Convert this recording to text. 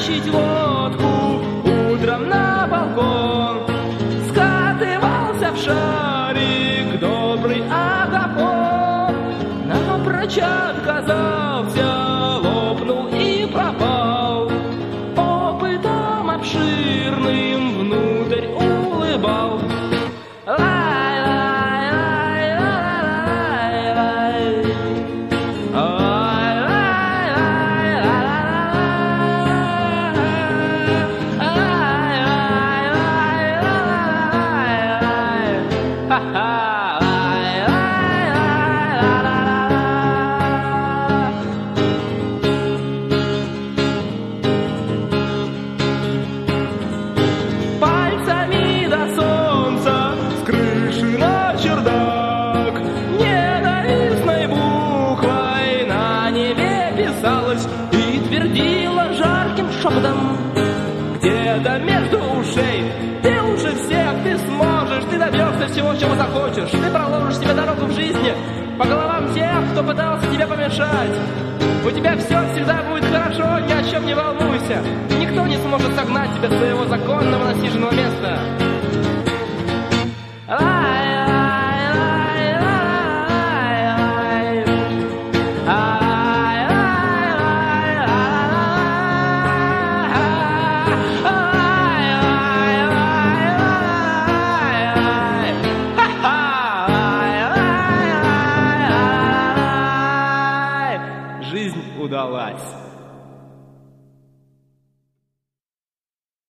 тащить лодку утром на балкон. Скатывался в шарик добрый Агапон, напрочь отказался, лопнул и пропал. Опытом обширным внутрь улыбал. Пальцами до солнца с крыши на чердак ненавистной буквой на небе писалось и твердила жарким шепотом где-то между ушей: ты лучше всех, ты сможешь, ты добьешься всего, чего захочешь, ты проложишь себе дорогу в жизни по головам тех, кто пытался тебе помешать. У тебя все всегда будет хорошо, ни о чем не волнуйся. Никто не сможет согнать тебя с своего законного насиженного места. Жизнь удалась.